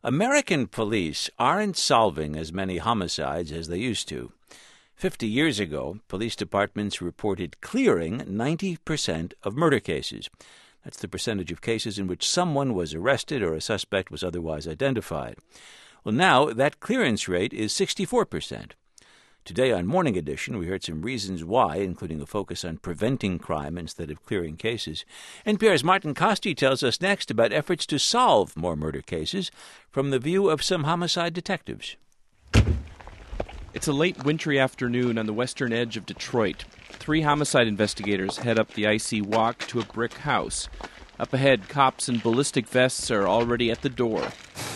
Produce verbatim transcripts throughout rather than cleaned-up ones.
American police aren't solving as many homicides as they used to. Fifty years ago, police departments reported clearing ninety percent of murder cases. That's the percentage of cases in which someone was arrested or a suspect was otherwise identified. Well, now that clearance rate is sixty-four percent. Today on Morning Edition, we heard some reasons why, including a focus on preventing crime instead of clearing cases. N P R's Martin Kosti tells us next about efforts to solve more murder cases from the view of some homicide detectives. It's a late wintry afternoon on the western edge of Detroit. Three homicide investigators head up the icy walk to a brick house. Up ahead, cops in ballistic vests are already at the door.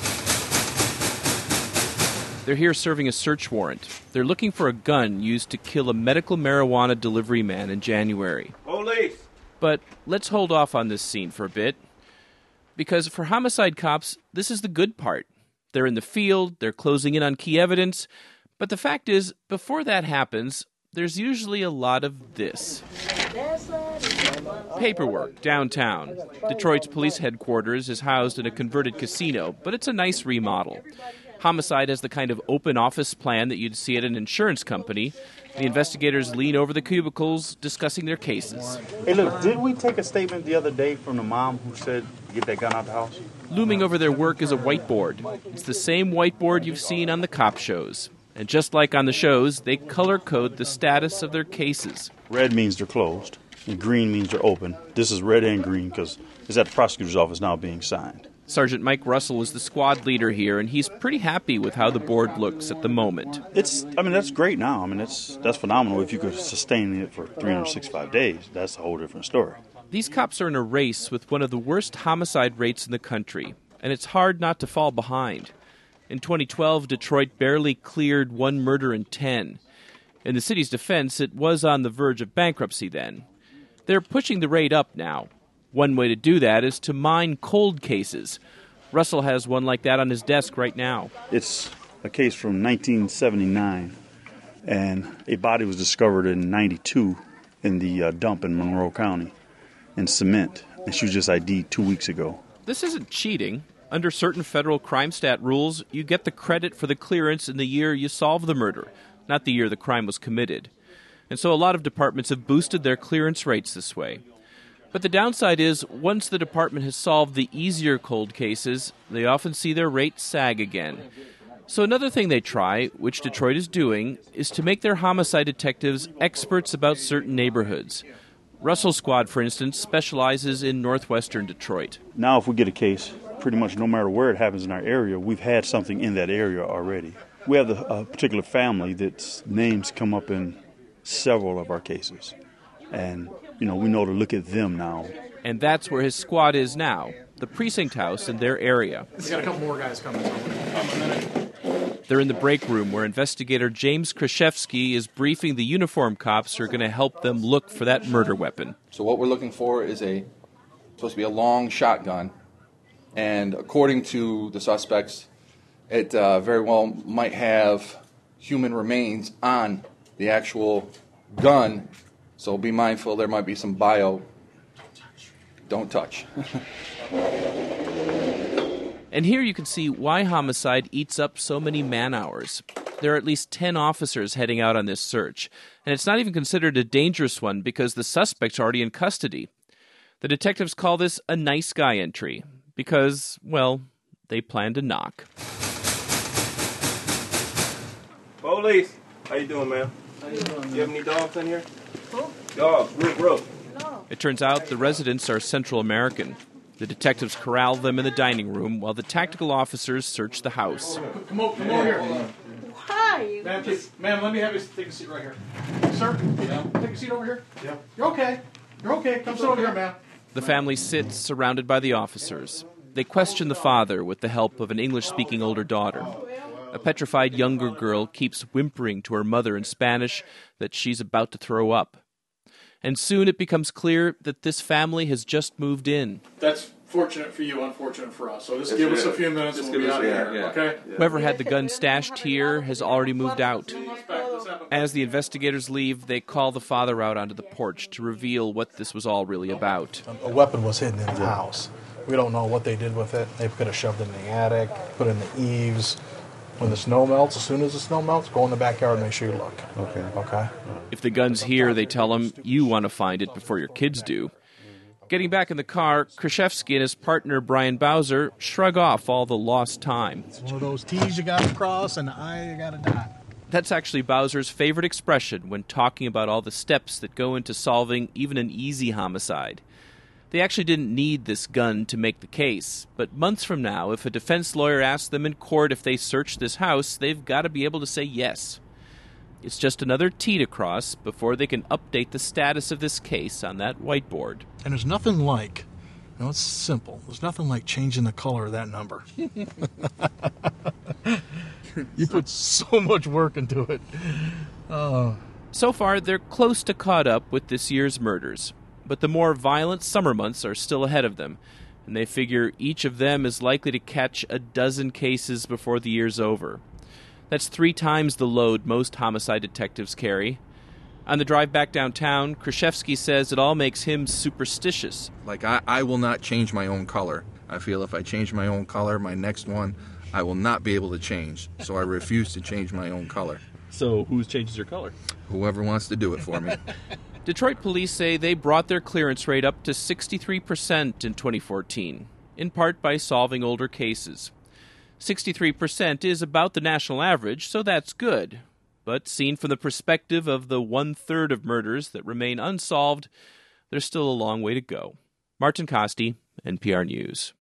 They're here serving a search warrant. They're looking for a gun used to kill a medical marijuana delivery man in January. Police! But let's hold off on this scene for a bit. Because for homicide cops, this is the good part. They're in the field, they're closing in on key evidence. But the fact is, before that happens, there's usually a lot of this. Paperwork downtown. Detroit's police headquarters is housed in a converted casino, but it's a nice remodel. Homicide has the kind of open office plan that you'd see at an insurance company. The investigators lean over the cubicles, discussing their cases. Hey, look, did we take a statement the other day from the mom who said, get that gun out the house? Looming over their work is a whiteboard. It's the same whiteboard you've seen on the cop shows. And just like on the shows, they color code the status of their cases. Red means they're closed, and green means they're open. This is red and green because it's at the prosecutor's office now being signed. Sergeant Mike Russell is the squad leader here, and he's pretty happy with how the board looks at the moment. It's, I mean, that's great now. I mean, that's that's phenomenal. If you could sustain it for three hundred sixty-five days, that's a whole different story. These cops are in a race with one of the worst homicide rates in the country, and it's hard not to fall behind. In twenty twelve, Detroit barely cleared one murder in ten. In the city's defense, it was on the verge of bankruptcy then. They're pushing the rate up now. One way to do that is to mine cold cases. Russell has one like that on his desk right now. It's a case from nineteen seventy-nine, and a body was discovered in ninety-two in the uh, dump in Monroe County in cement, and she was just I D'd two weeks ago. This isn't cheating. Under certain federal crime stat rules, you get the credit for the clearance in the year you solve the murder, not the year the crime was committed. And so a lot of departments have boosted their clearance rates this way. But the downside is, once the department has solved the easier cold cases, they often see their rates sag again. So another thing they try, which Detroit is doing, is to make their homicide detectives experts about certain neighborhoods. Russell's squad, for instance, specializes in northwestern Detroit. Now if we get a case, pretty much no matter where it happens in our area, we've had something in that area already. We have a particular family that's names come up in several of our cases. And, you know, we know to look at them now. And that's where his squad is now, the precinct house in their area. We got a couple more guys coming. They're in the break room where investigator James Kraszewski is briefing the uniformed cops who are going to help them look for that murder weapon. So what we're looking for is a supposed to be a long shotgun. And according to the suspects, it uh, very well might have human remains on the actual gun. So be mindful, there might be some bio. Don't touch. And here you can see why homicide eats up so many man-hours. There are at least ten officers heading out on this search. And it's not even considered a dangerous one because the suspect's already in custody. The detectives call this a nice guy entry because, well, they plan to knock. Police, how you doing, man? How you doing, man? You have any dogs in here? Who? Dogs, Rick Rook. No. It turns out the residents are Central American. The detectives corral them in the dining room while the tactical officers search the house. Come over, come over here. Hi. Ma'am, take, ma'am, let me have you take a seat right here. Sir, yeah. Take a seat over here. Yeah. You're okay. You're okay. Come sit over here, ma'am. The family sits surrounded by the officers. They question the father with the help of an English-speaking older daughter. A petrified younger girl keeps whimpering to her mother in Spanish that she's about to throw up. And soon it becomes clear that this family has just moved in. That's fortunate for you, unfortunate for us. So just give us a few minutes and we'll be out of here, okay? Whoever had the gun stashed here has already moved out. As the investigators leave, they call the father out onto the porch to reveal what this was all really about. A weapon was hidden in the house. We don't know what they did with it. They could have shoved it in the attic, put it in the eaves. When the snow melts, as soon as the snow melts, go in the backyard and make sure you look. Okay. Okay? If the gun's here, they tell him, you want to find it before your kids do. Getting back in the car, Krzyzewski and his partner Brian Bowser shrug off all the lost time. It's one of those T's you got to cross and the I you got to dot. That's actually Bowser's favorite expression when talking about all the steps that go into solving even an easy homicide. They actually didn't need this gun to make the case, but months from now, if a defense lawyer asks them in court if they searched this house, they've got to be able to say yes. It's just another T to cross before they can update the status of this case on that whiteboard. And there's nothing like, you know, it's simple. There's nothing like changing the color of that number. You put so much work into it. Oh. So far, they're close to caught up with this year's murders. But the more violent summer months are still ahead of them, and they figure each of them is likely to catch a dozen cases before the year's over. That's three times the load most homicide detectives carry. On the drive back downtown, Krzyzewski says it all makes him superstitious. Like, I, I will not change my own color. I feel if I change my own color, my next one, I will not be able to change. So I refuse to change my own color. So who changes your color? Whoever wants to do it for me. Detroit police say they brought their clearance rate up to sixty-three percent in twenty fourteen, in part by solving older cases. sixty-three percent is about the national average, so that's good. But seen from the perspective of the one-third of murders that remain unsolved, there's still a long way to go. Martin Costi, N P R News.